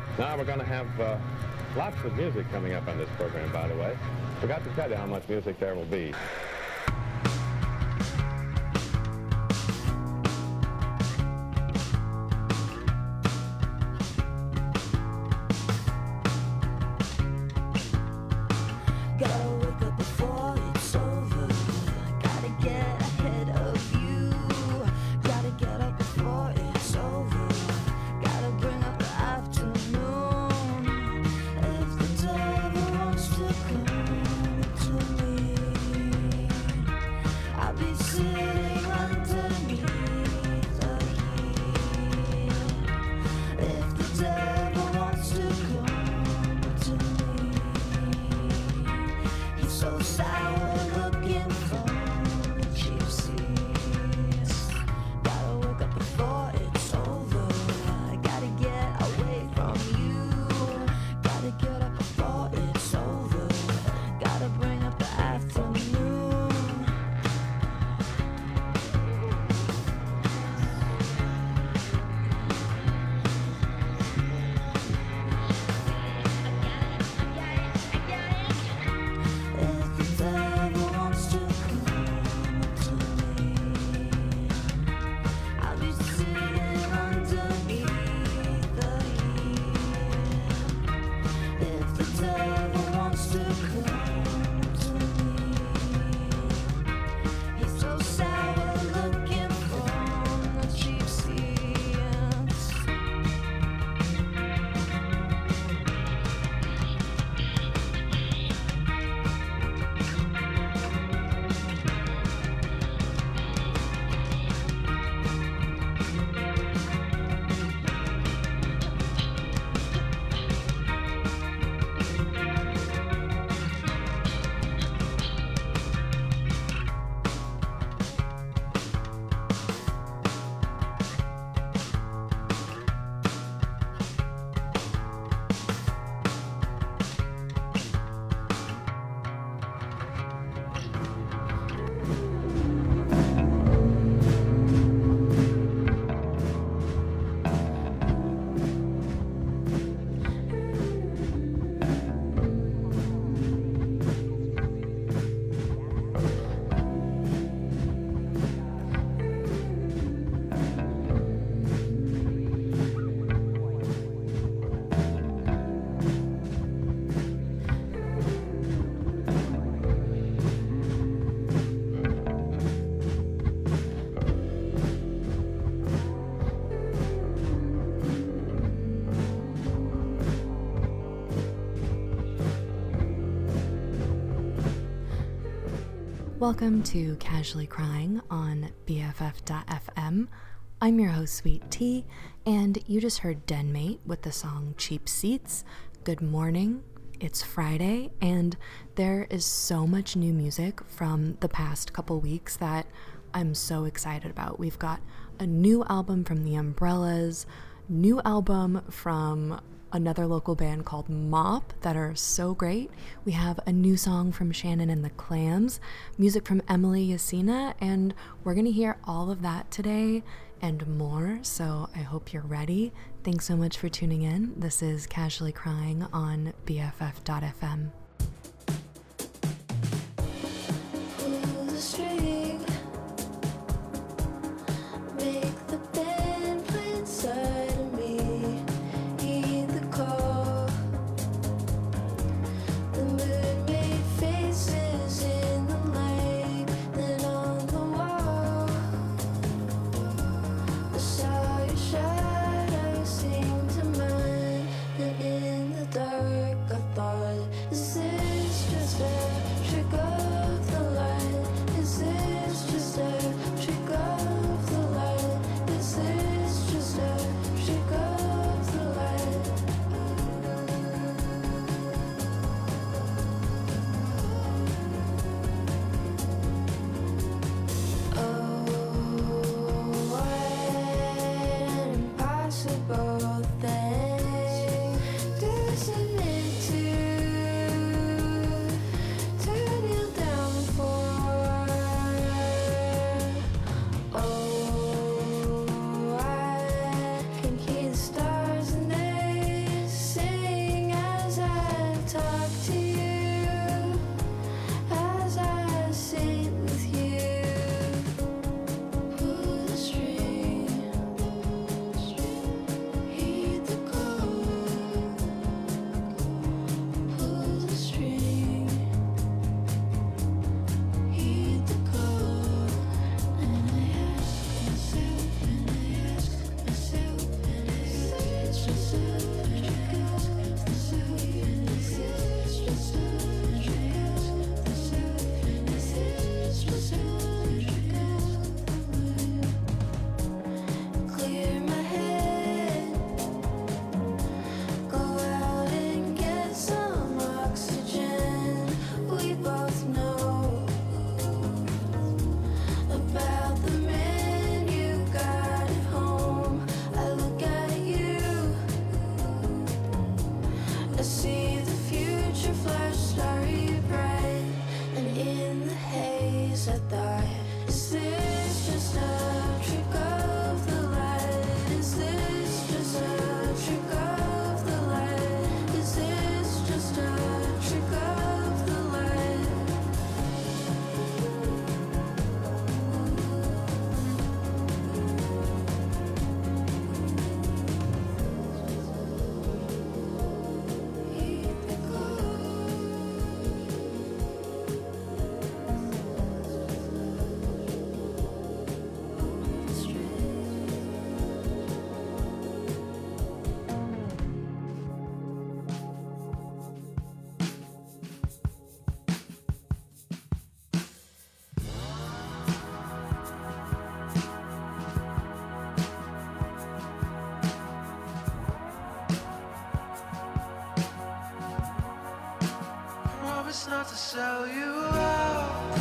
Now we're going to have lots of music coming up on this program, by the way. Forgot to tell you how much music there will be. Welcome to Casually Crying on BFF.fm. I'm your host, Sweet Tea, and you just heard Denmate with the song Cheap Seats. Good morning. It's Friday, and there is so much new music from the past couple weeks that I'm so excited about. We've got a new album from The Umbrellas, new album from another local band called Mop that are so great. We have a new song from Shannon and the Clams, music from Emily Yasina, and we're going to hear all of that today and more, so I hope you're ready. Thanks so much for tuning in. This is Casually Crying on BFF.fm. Dark, I thought, is to sell you out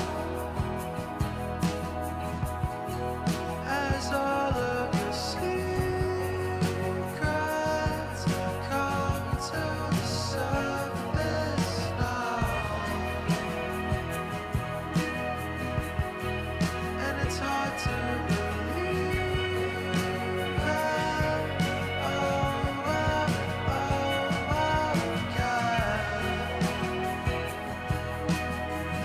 as all of your secrets come to the surface now. And it's hard to believe that, God.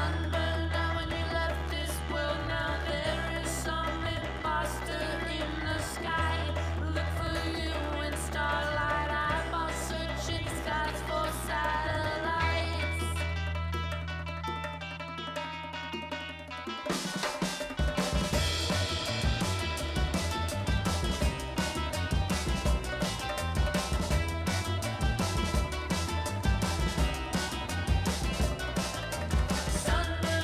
Sunburn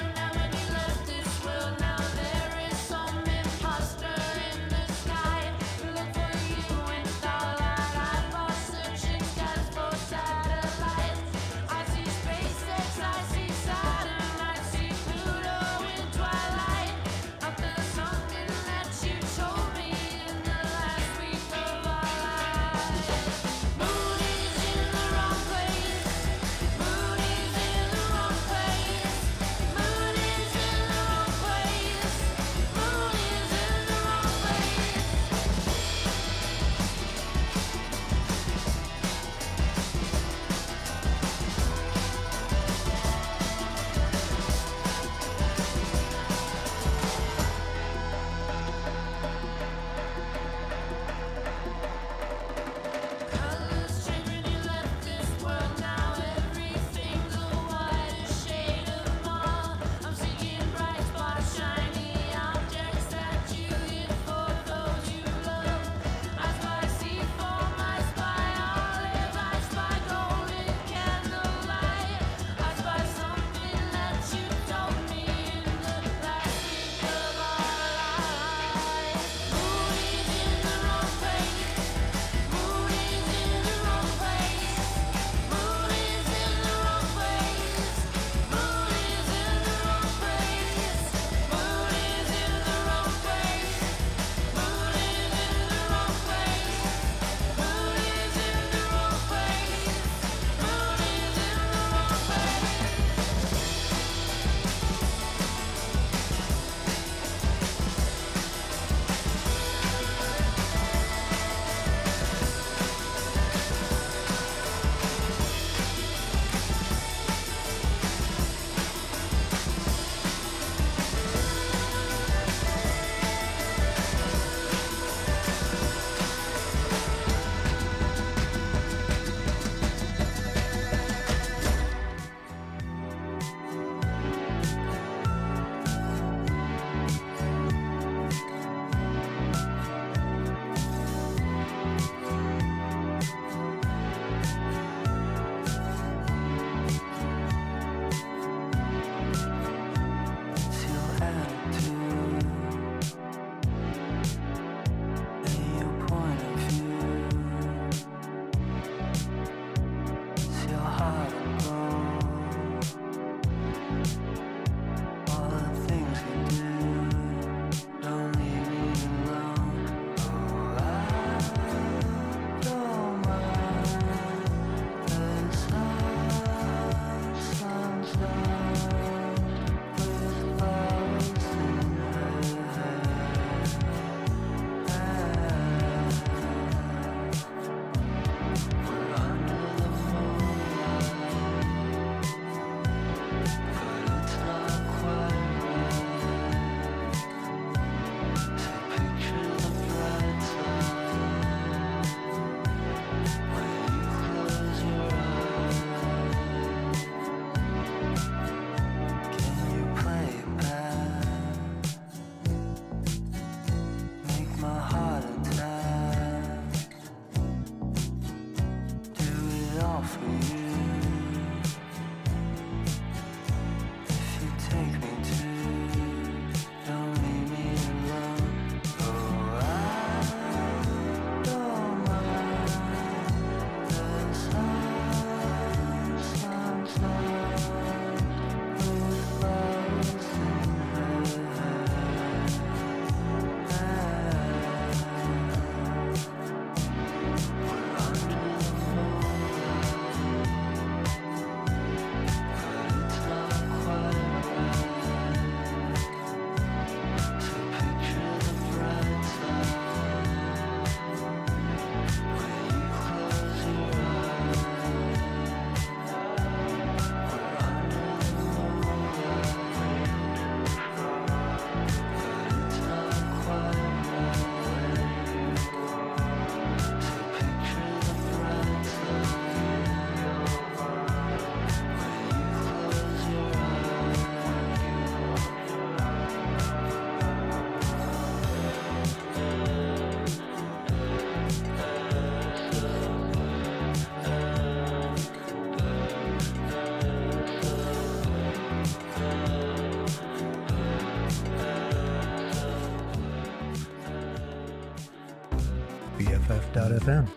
BFF.fm.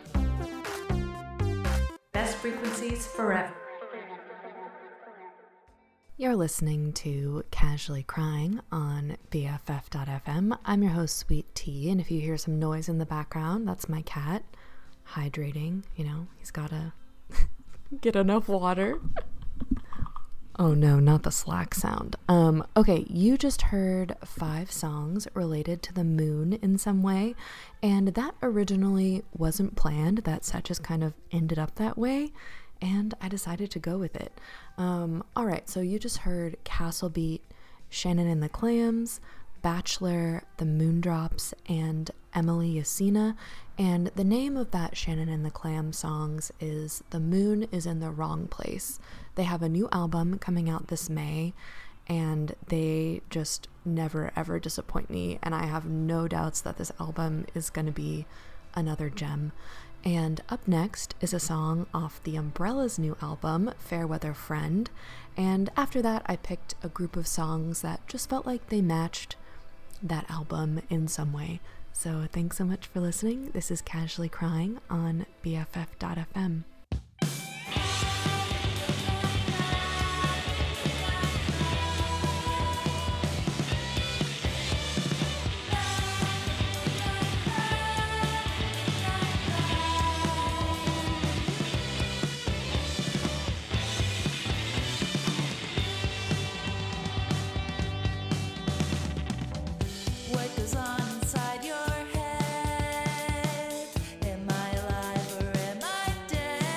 Best frequencies forever. You're listening to Casually Crying on BFF.fm. I'm your host, Sweet Tea, and if you hear some noise in the background, that's my cat hydrating. You know, he's gotta get enough water. Oh no, not the Slack sound. Okay, you just heard 5 songs related to the moon in some way, and that originally wasn't planned. That set just kind of ended up that way, and I decided to go with it. Alright, so you just heard Castle Beat, Shannon and the Clams, Bachelor, The Moondrops, and Emily Yasina. And the name of that Shannon and the Clam songs is The Moon is in the Wrong Place. They have a new album coming out this May, and they just never ever disappoint me, and I have no doubts that this album is going to be another gem. And up next is a song off the Umbrella's new album, Fairweather Friend, and after that I picked a group of songs that just felt like they matched that album in some way. So thanks so much for listening. This is Casually Crying on BFF.fm. What goes on inside your head? Am I alive or am I dead?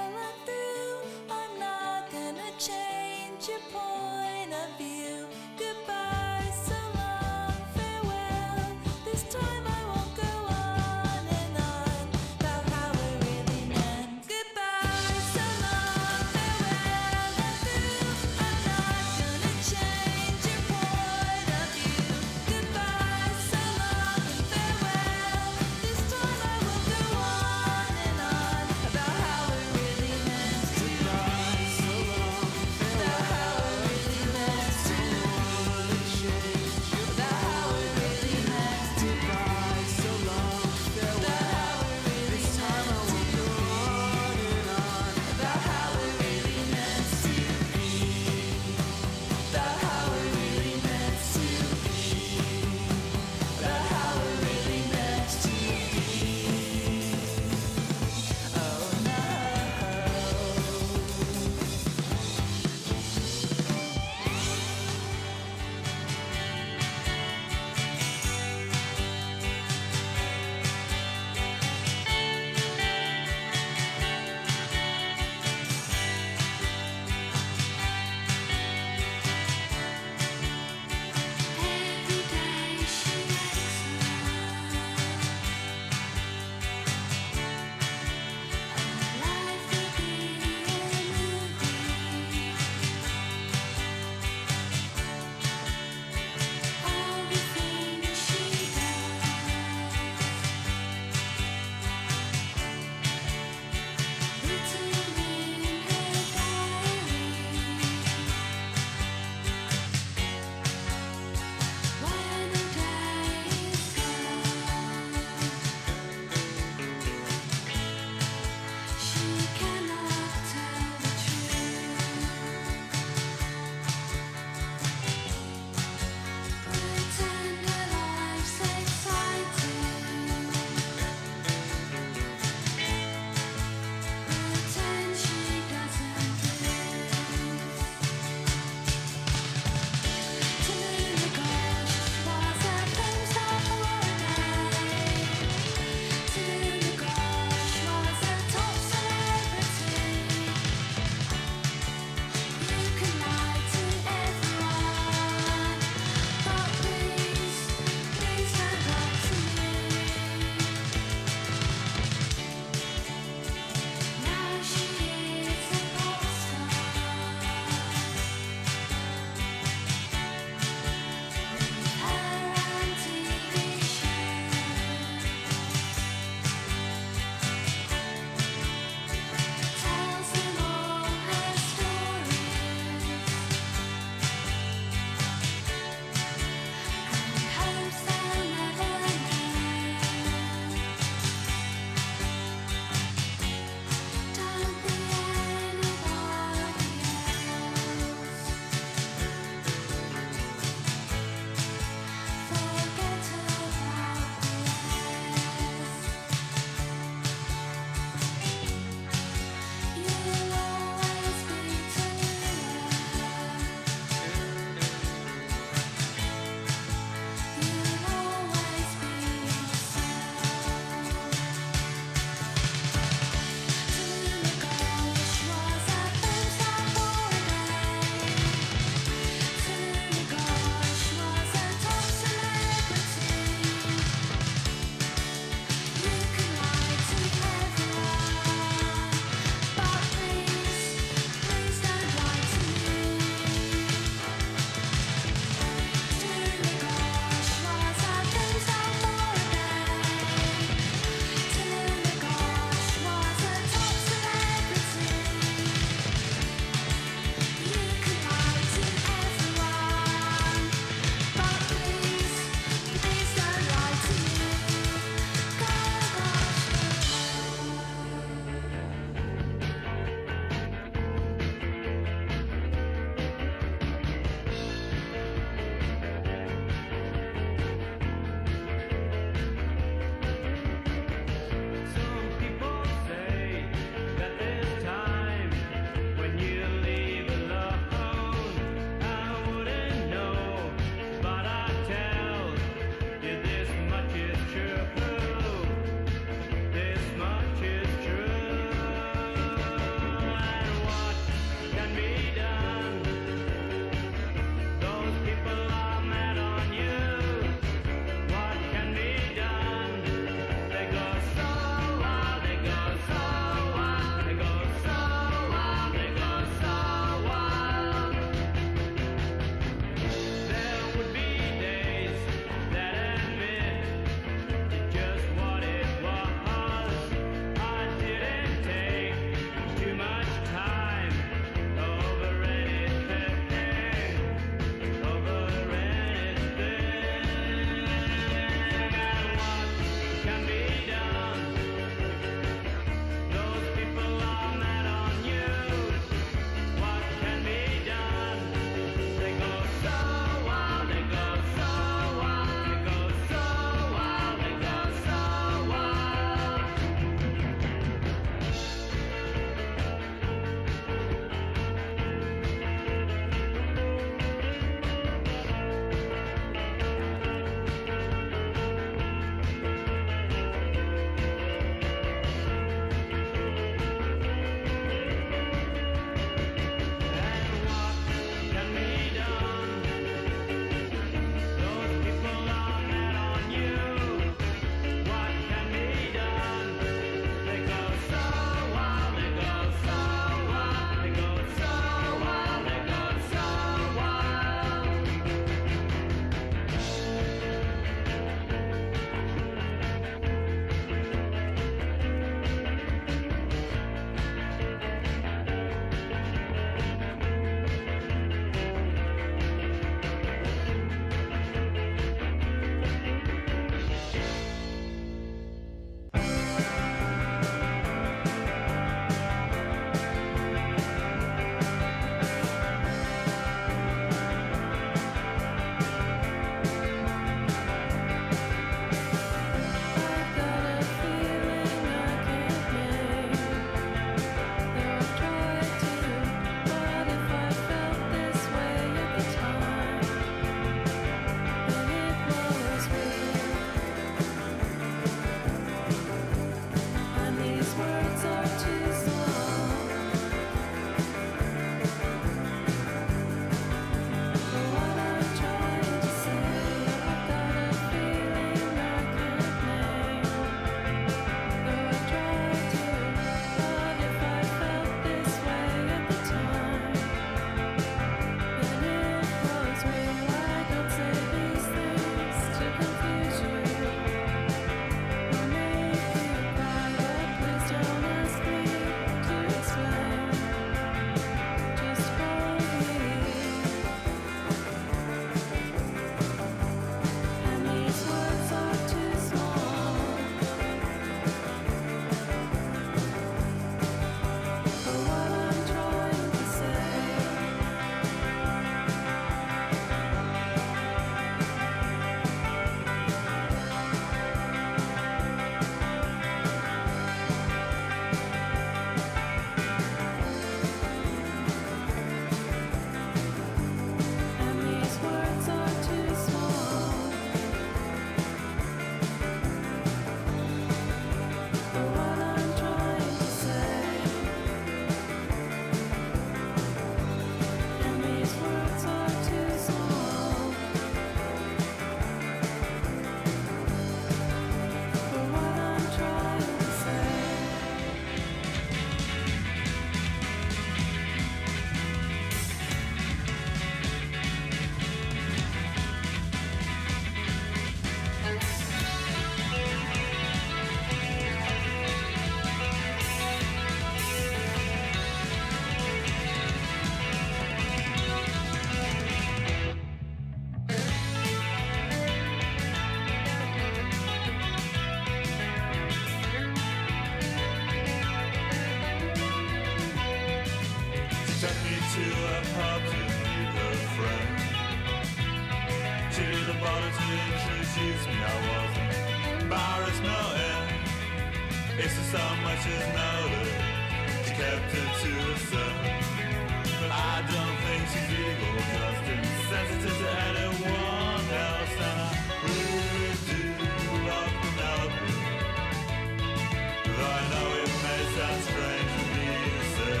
to a pub to meet her friend. She didn't bother to introduce me, I wasn't embarrassed, no end. It's just so much as noted, she kept it to herself. But I don't think she's evil, just insensitive to anyone else. And I really do love Penelope, though I know it may sound strange for me to say.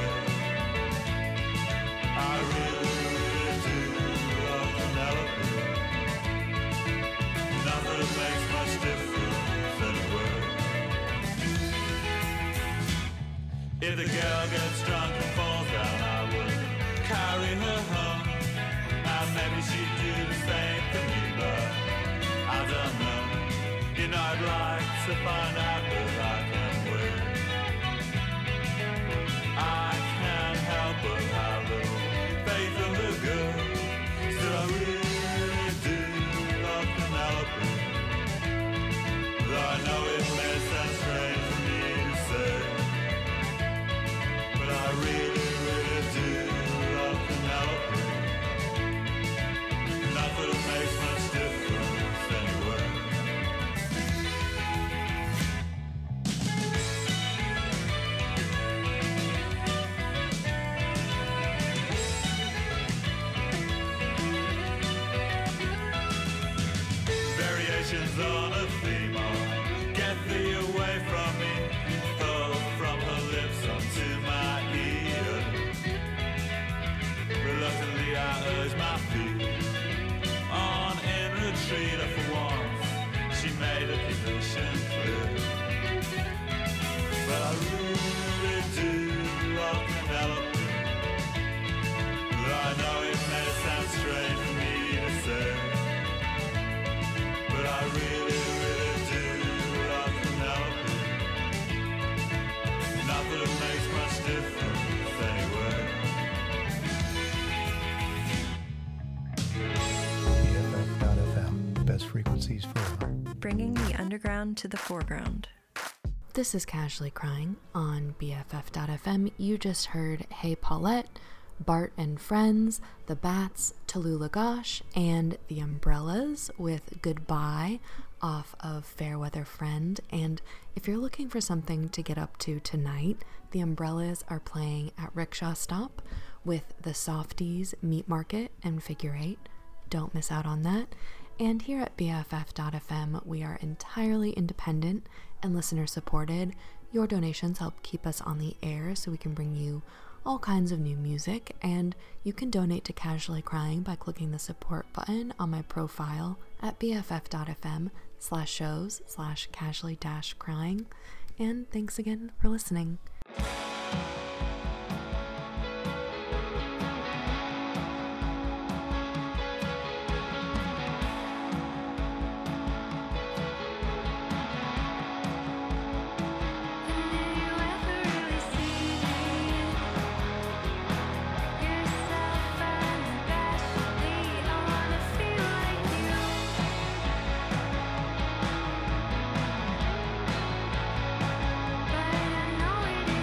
I really, really do love Penelope. Nothing makes much difference anyway. If the girl gets drunk and falls down, I would carry her home. And maybe she'd do the same for me, but I don't know. You know, I'd like to find out, but I can't wait. I can't help but have a little faith in the girl. Still, I really do love Penelope, though I know it may sound strange for me to say. But I really, really do love Penelope. Nothing makes much difference anyway. Variations on a theme on Get Thee Away From Me, fell from her lips onto my ear. Reluctantly I urge my feet on in retreat, and for once she made a position clear. But I really do love Penelope, though I know it may sound strange for me to say. But I really, really do love Penelope. Not that it makes much difference anyway. BFF.FM, best frequencies forever. Bringing the underground to the foreground. This is Casually Crying on BFF.FM. You just heard Hey Paulette, Bart and Friends, The Bats, Tallulah Gosh, and The Umbrellas with Goodbye off of Fairweather Friend. And if you're looking for something to get up to tonight, The Umbrellas are playing at Rickshaw Stop with the Softies, Meat Market, and Figure 8. Don't miss out on that. And here at BFF.FM, we are entirely independent and listener supported. Your donations help keep us on the air so we can bring you all kinds of new music, and you can donate to Casually Crying by clicking the support button on my profile at bff.fm/shows/casually-crying. And thanks again for listening. But I know it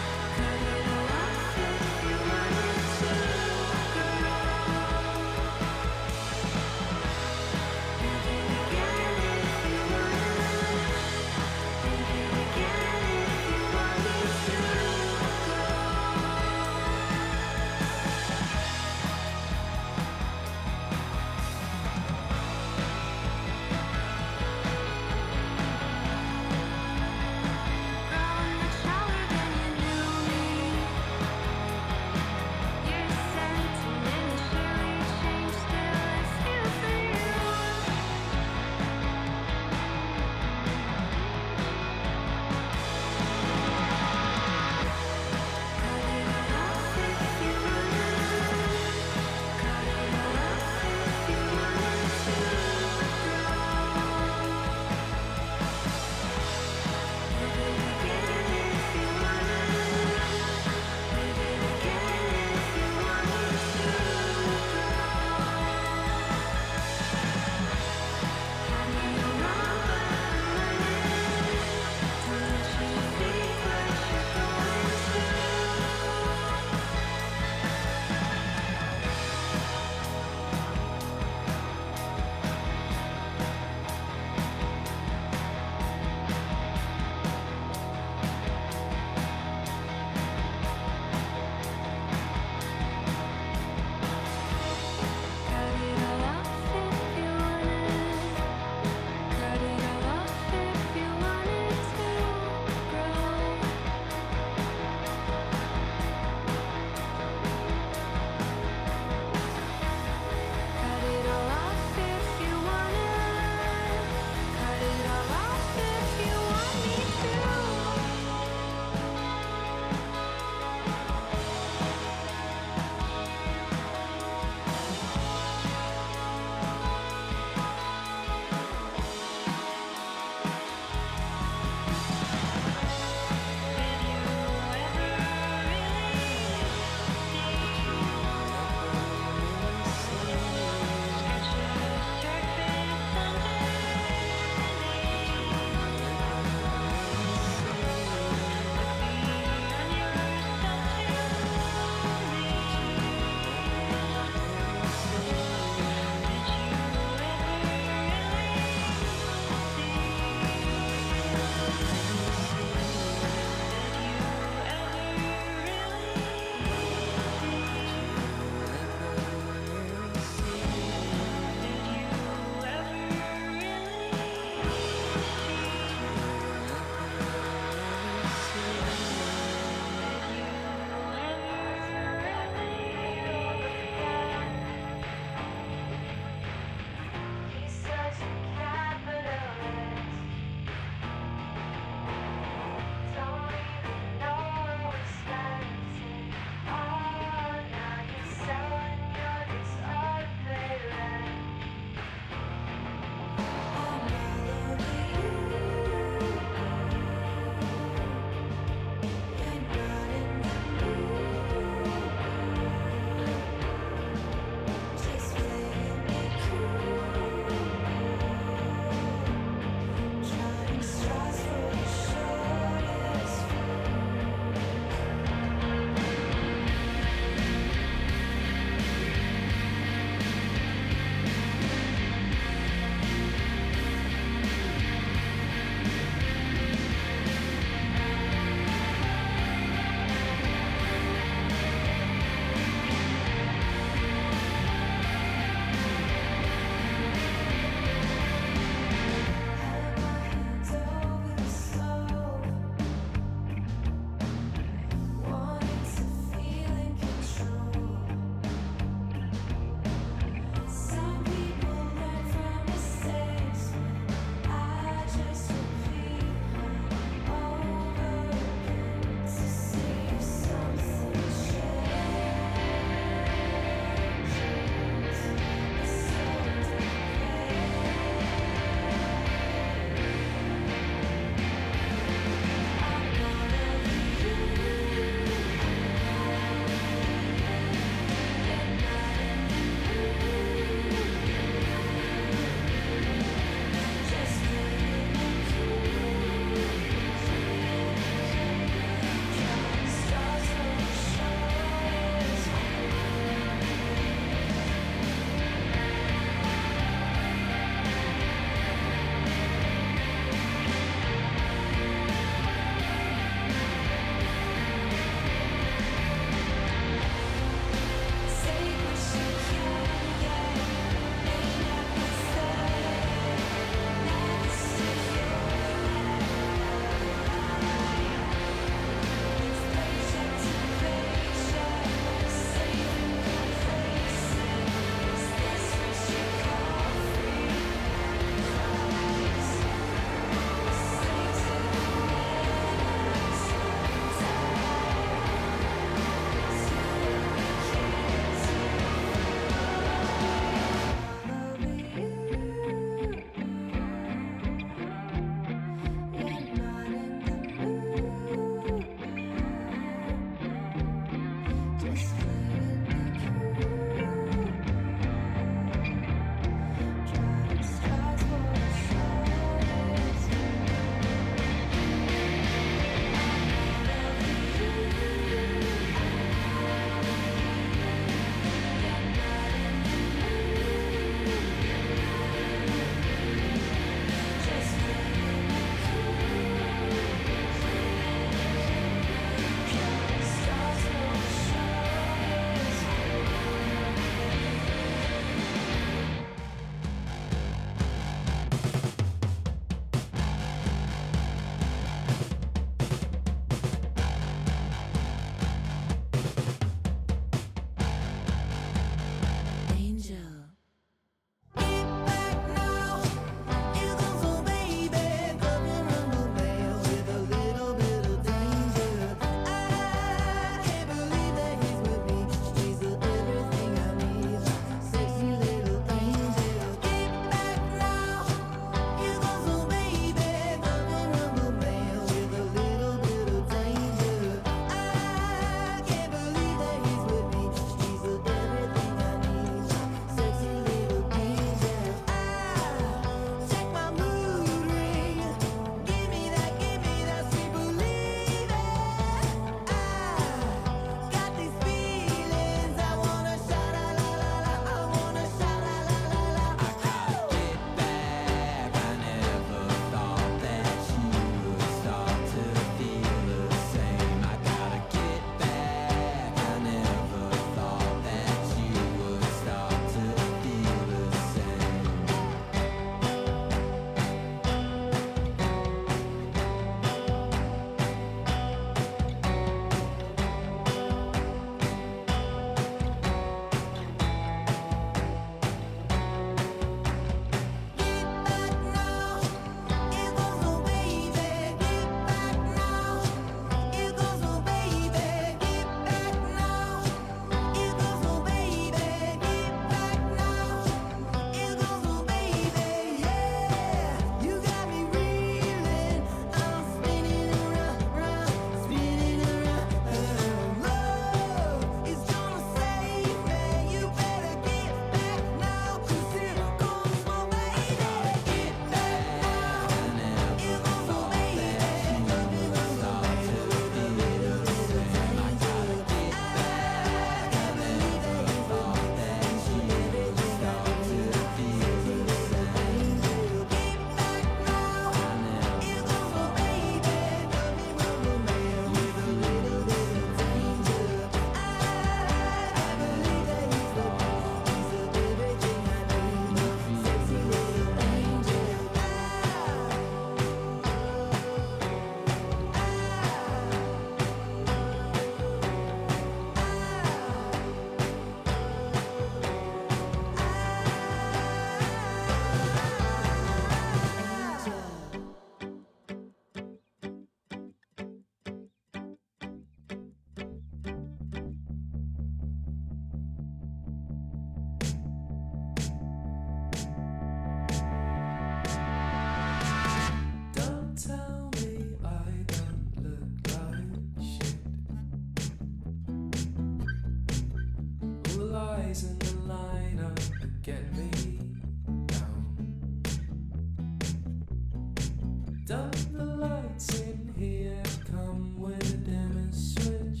Dump the lights in here, come with a dimmer switch.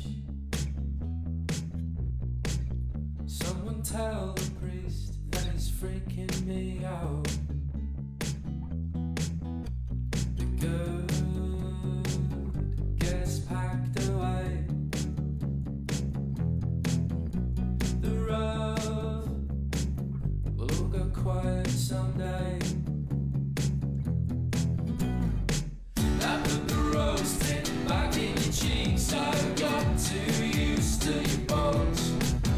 Someone tell the priest that he's freaking me out. The good gets packed away. The rough will all go quiet someday. I put the roasting back in your cheeks. I got too used to your bones.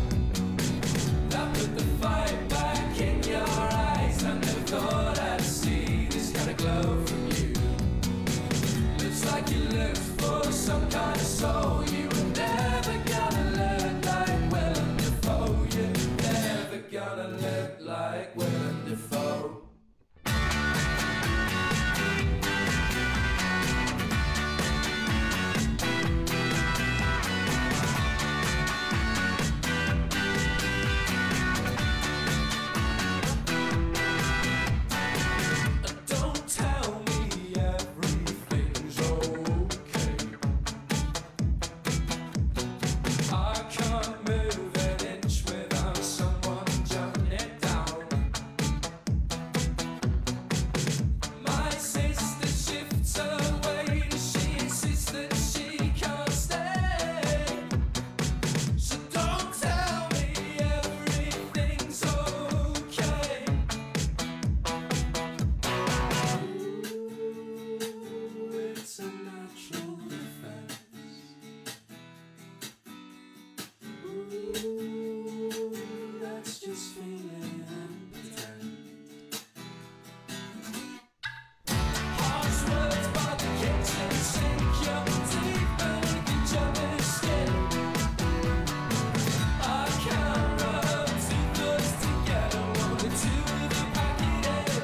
I put the fire back in your eyes. I never thought I'd see this kind of glow from you. Looks like you looked for some kind of soul. You were never gonna look like Willem Dafoe. You're never gonna look like Willem Dafoe. Don't tell me everything's okay. I can't move an inch without someone jumping it down. My sister shifts away. She insists that she can't stay. So don't tell me everything's okay. It's a natural defense. That's just feeling impotent. Harsh words by the kitchen sink. You're deep beneath your skin. I can't rub two thoughts together. Only two of you pack it in.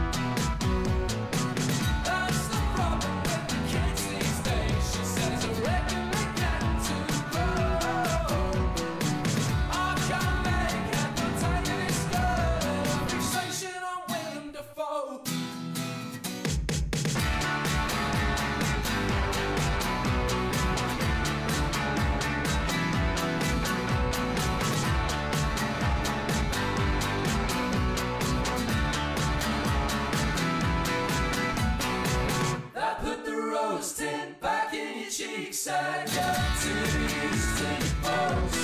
That's the problem with the kids these days. She says a record began to grow. I can't make head nor tail of this girl. Fixation on Willem Dafoe. I put the roasting back in your cheeks. I got too used to your pose.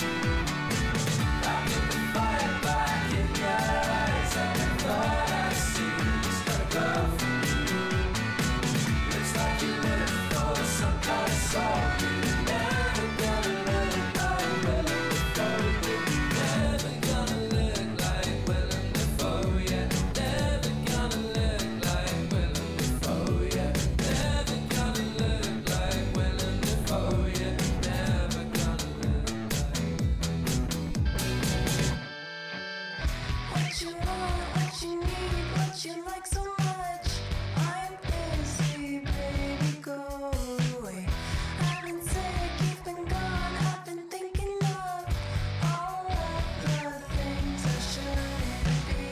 I put the fire back in your eyes. I never thought I'd see this kind of glow from you. Looks like you looked for some kind of soul. You're never gonna look like Willem Dafoe. You're never gonna look like Willem Dafoe. Yeah, never gonna look like Willem Dafoe. Yeah, never gonna look like Willem Dafoe. Yeah, never gonna look like. What you want, what you need, what you like so much. I'm busy, baby, go away. I've been sick, you've been gone. I've been thinking of all of the things I shouldn't be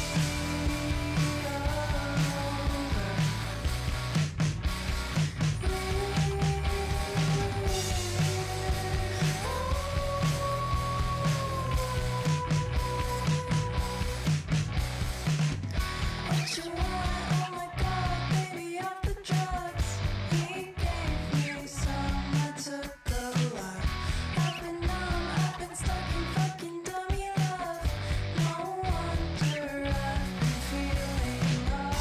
What you want? Oh my God, baby, off the drugs. He gave me some, I took a lot. I've been numb, I've been stuck in fucking dummy love. No wonder I've been feeling all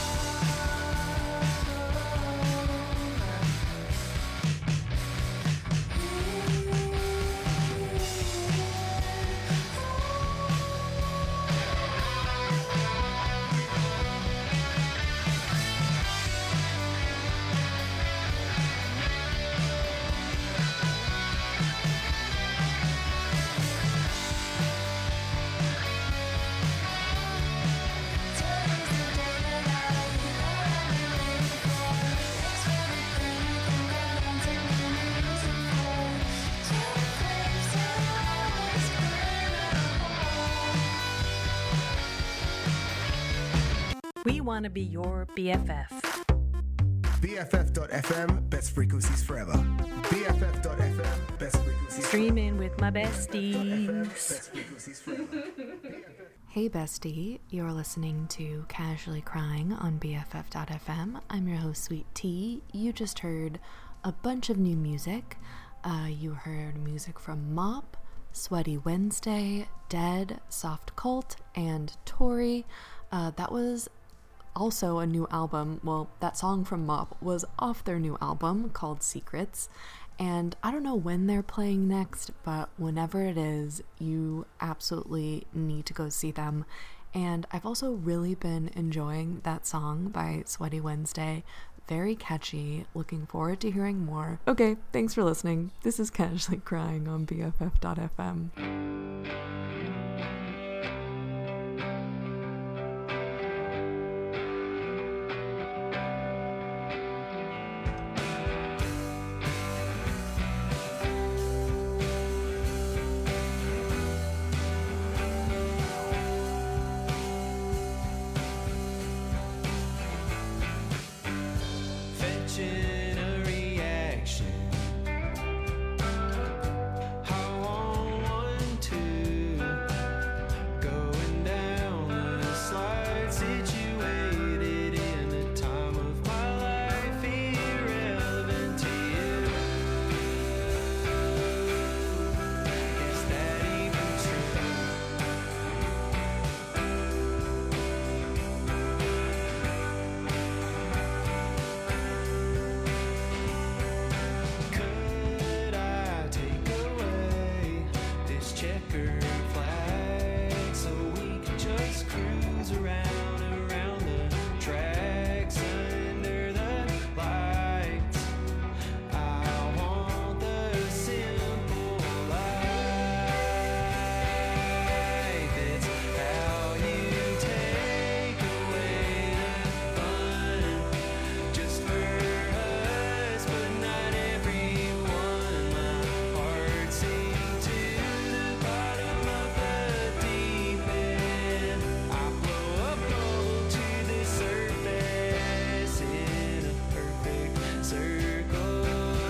We want to be your BFF. BFF.FM, best frequencies forever. BFF.FM, best frequencies Streaming with my best besties. frequencies forever. Hey bestie, you're listening to Casually Crying on BFF.FM. I'm your host, Sweet Tea. You just heard a bunch of new music. You heard music from Mop, Sweaty Wednesday, Dead, Soft Cult, and Tori. That was also a new album. Well, that song from Mop was off their new album called Secrets. And I don't know when they're playing next, but whenever it is, you absolutely need to go see them. And I've also really been enjoying that song by Sweaty Wednesday. Very catchy. Looking forward to hearing more. Okay, thanks for listening. This is Casually Crying on BFF.FM. Fetching a reaction. I want one too. Going down the slide, situated in a time of my life irrelevant to you. Is that even true? Could I take away this checkered flag so we could just cruise around the tracks under the lights? I want the simple life. It's how you take away the fun. Just for us, but not everyone. My heart sinks to the bottom of the deep end. I blow up gold to the surface in a perfect circle.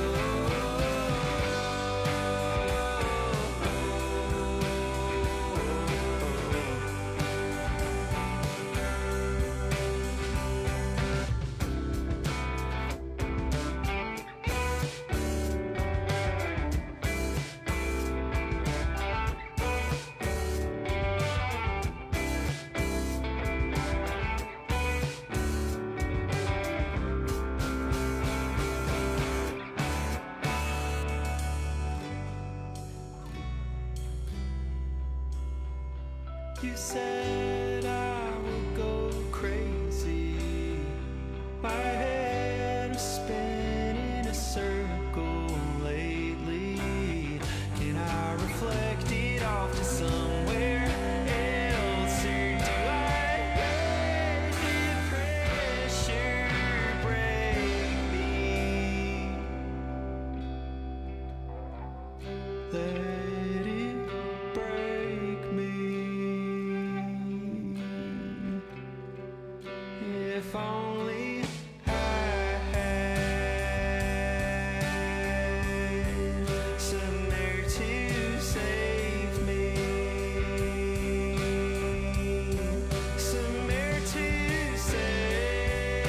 You said I would go crazy. My head is spinning a circle lately. Can I reflect it off to somewhere else, or do I let the pressure break me? Let it break me. If only I had somewhere to save me, somewhere to save.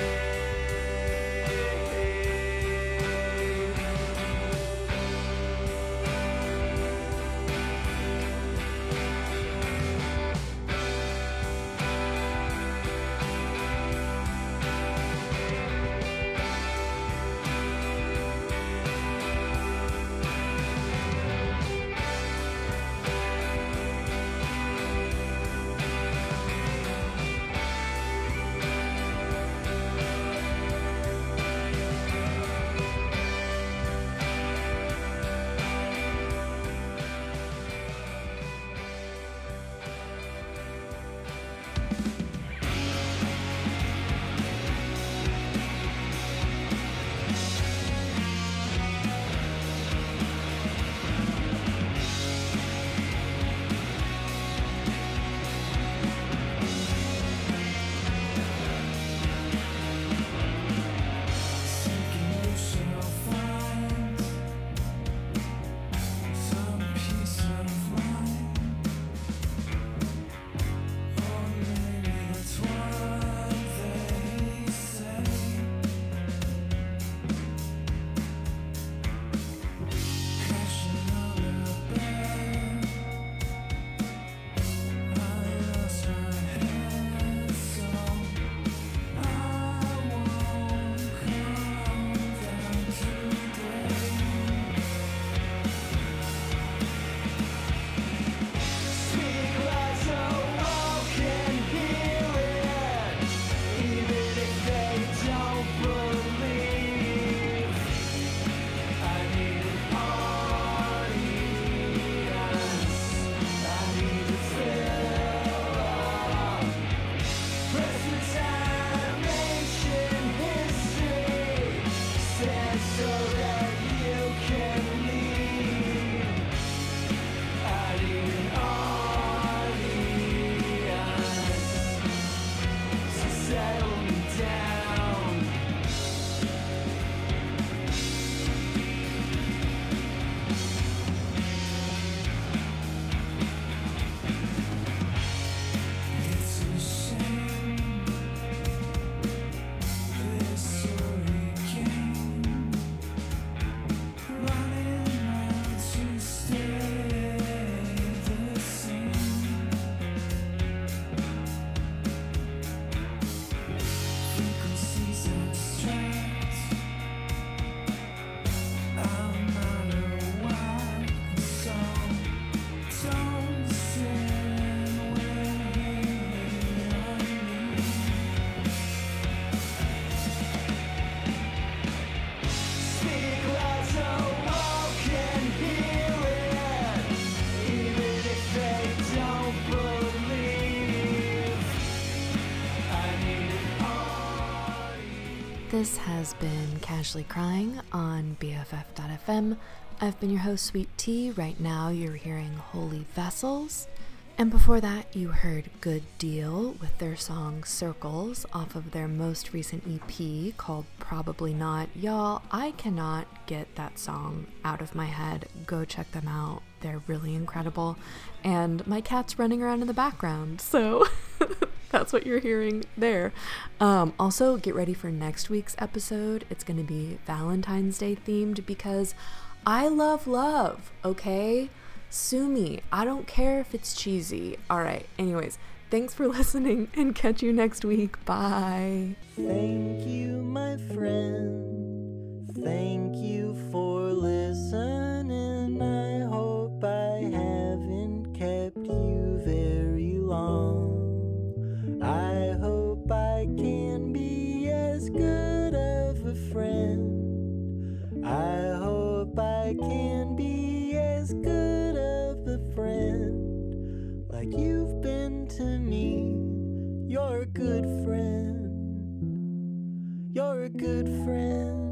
This has been Casually Crying on BFF.fm. I've been your host, Sweet Tea. Right now you're hearing Holy Vessels. And before that, you heard Good Deal with their song Circles off of their most recent EP called Probably Not. Y'all, I cannot get that song out of my head. Go check them out. They're really incredible. And my cat's running around in the background, so that's what you're hearing there. Also, get ready for next week's episode. It's going to be Valentine's Day themed because I love love, okay? Sue me. I don't care if it's cheesy. All right. Anyways, thanks for listening and catch you next week. Bye. Thank you, my friend. Thank you for listening. I hope I haven't kept you very long. I hope I can be as good of a friend. I hope I can be as good of a friend like you've been to me. You're a good friend. You're a good friend.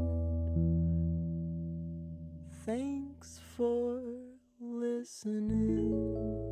Thanks for listening.